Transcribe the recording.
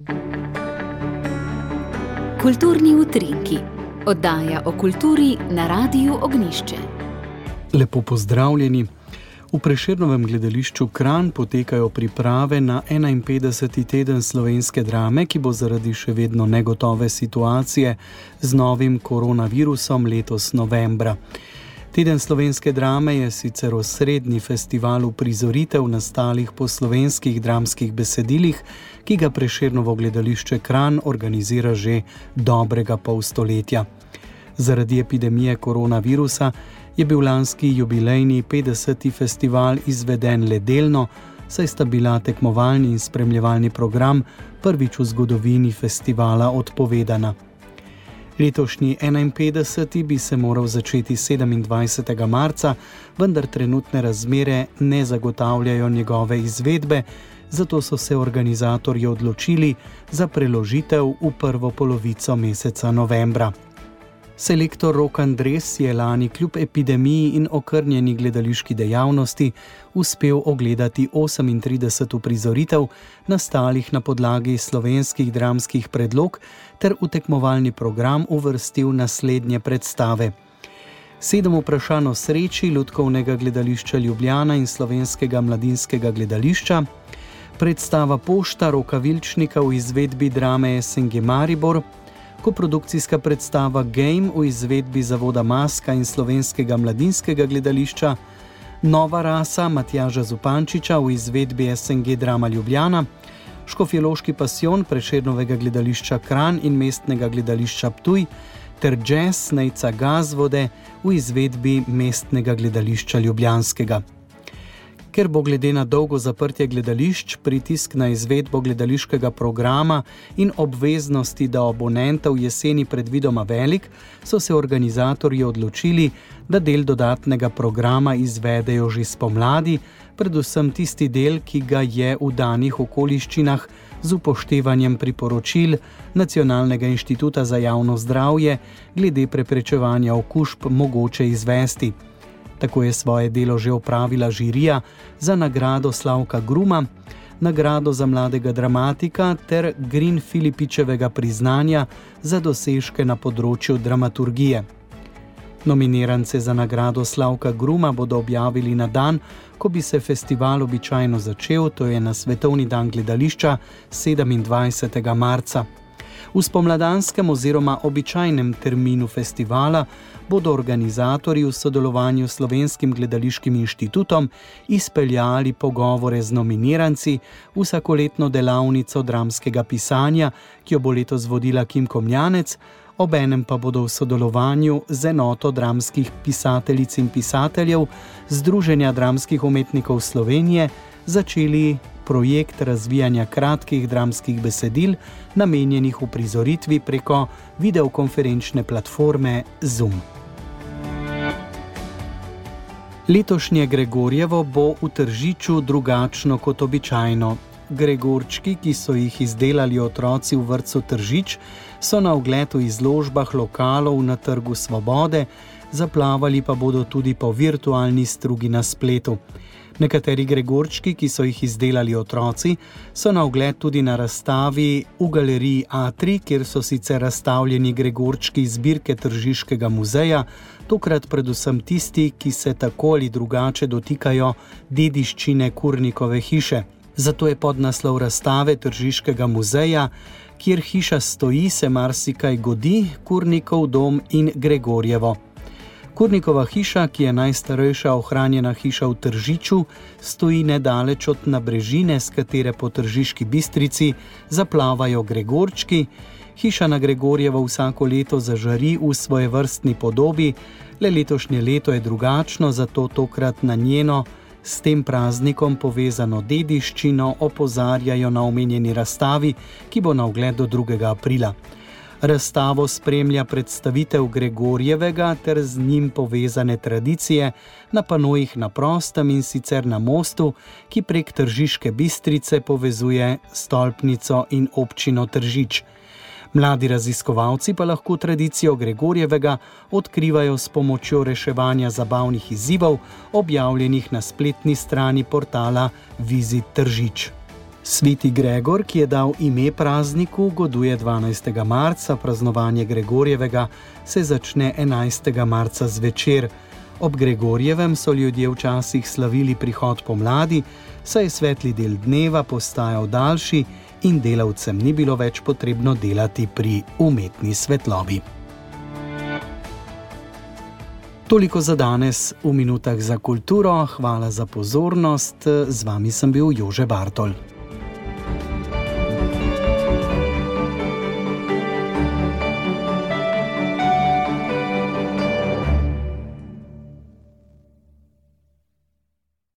Kulturni utrinki. Oddaja o kulturi na Radiu Ognjišče. Lepo pozdravljeni. V Prešernovem gledališču Kranj potekajo priprave na 51. teden slovenske drame, ki bo zaradi še vedno negotove situacije z novim koronavirusom letos novembra. Teden slovenske drame je sicer osrednji festival uprizoritev nastalih po slovenskih dramskih besedilih, ki ga Prešernovo gledališče Kranj organizira že dobrega pol stoletja. Zaradi epidemije koronavirusa je bil lanski jubilejni 50. festival izveden le delno, saj sta bila tekmovalni in spremljevalni program prvič v zgodovini festivala odpovedana. Letošnji 51. bi se moral začeti 27. marca, vendar trenutne razmere ne zagotavljajo njegove izvedbe, zato so se organizatorji odločili za preložitev v prvo polovico meseca novembra. Selektor Rok Andres je lani kljub epidemiji in okrnjeni gledališki dejavnosti uspel ogledati 38 uprizoritev nastalih na podlagi slovenskih dramskih predlog ter v tekmovalni program uvrstil naslednje predstave. 7 vprašanj o sreči Lutkovnega gledališča Ljubljana in Slovenskega mladinskega gledališča, predstava Pošta Roka Vilčnika v izvedbi drame SNG Maribor, koprodukcijska predstava Game v izvedbi Zavoda Maska in Slovenskega mladinskega gledališča, Nova rasa Matjaža Zupančiča v izvedbi SNG Drama Ljubljana, Škofjeloški pasijon Prešernovega gledališča Kranj in Mestnega gledališča Ptuj ter Jazz Nejca Gazvode v izvedbi Mestnega gledališča Ljubljanskega. Ker bo glede na dolgo zaprtje gledališč pritisk na izvedbo gledališkega programa in obveznosti do abonentov jeseni predvidoma velik, so se organizatorji odločili, da del dodatnega programa izvedejo že spomladi, predvsem tisti del, ki ga je v danih okoliščinah z upoštevanjem priporočil Nacionalnega inštituta za javno zdravje glede preprečevanja okužb mogoče izvesti. Tako je svoje delo že opravila žirija za nagrado Slavka Gruma, nagrado za mladega dramatika ter Grin Filipičevega priznanja za dosežke na področju dramaturgije. Nominirance za nagrado Slavka Gruma bodo objavili na dan, ko bi se festival običajno začel, to je na Svetovni dan gledališča 27. marca. V spomladanskem oziroma običajnem terminu festivala bodo organizatorji v sodelovanju s Slovenskim gledališkim inštitutom izpeljali pogovore z nominiranci, vsakoletno delavnico dramskega pisanja, ki jo bo letos vodila Kim Komljanec, obenem pa bodo v sodelovanju z enoto dramskih pisateljic in pisateljev Združenja dramskih umetnikov Slovenije začeli projekt razvijanja kratkih dramskih besedil, namenjenih uprizoritvi preko videokonferenčne platforme Zoom. Letošnje Gregorjevo bo v Tržiču drugačno kot običajno. Gregorčki, ki so jih izdelali otroci v vrtcu Tržič, so na ogled v izložbah lokalov na Trgu Svobode, zaplavali pa bodo tudi po virtualni strugi na spletu. Nekateri Gregorčki, ki so jih izdelali otroci, so na ogled tudi na razstavi v galeriji Atri, kjer so sicer razstavljeni Gregorčki zbirke Tržiškega muzeja, tokrat predvsem tisti, ki se tako ali drugače dotikajo dediščine Kurnikove hiše. Zato je podnaslov razstave Tržiškega muzeja, kjer hiša stoji, se marsikaj godi, Kurnikov dom in Gregorjevo. Kurnikova hiša, ki je najstarejša ohranjena hiša v Tržiču, stoji nedaleč od nabrežine, s katere po Tržiški Bistrici zaplavajo Gregorčki. Hiša na Gregorjevo vsako leto zažari v svojevrstni podobi, le letošnje leto je drugačno, zato tokrat na njeno s tem praznikom povezano dediščino opozarjajo na omenjeni razstavi, ki bo na ogled do 2. aprila. Razstavo spremlja predstavitev Gregorjevega ter z njim povezane tradicije na panojih na prostem, in sicer na mostu, ki prek Tržiške Bistrice povezuje stolpnico in občino Tržič. Mladi raziskovalci pa lahko tradicijo Gregorjevega odkrivajo s pomočjo reševanja zabavnih izzivov, objavljenih na spletni strani portala Vizit Tržič. Sveti Gregor, ki je dal ime prazniku, goduje 12. marca, praznovanje Gregorjevega se začne 11. marca zvečer. Ob Gregorjevem so ljudje včasih slavili prihod pomladi, saj je svetli del dneva postajal daljši in delavcem ni bilo več potrebno delati pri umetni svetlobi. Toliko za danes v Minutah za kulturo. Hvala za pozornost. Z vami sem bil Jože Bartol.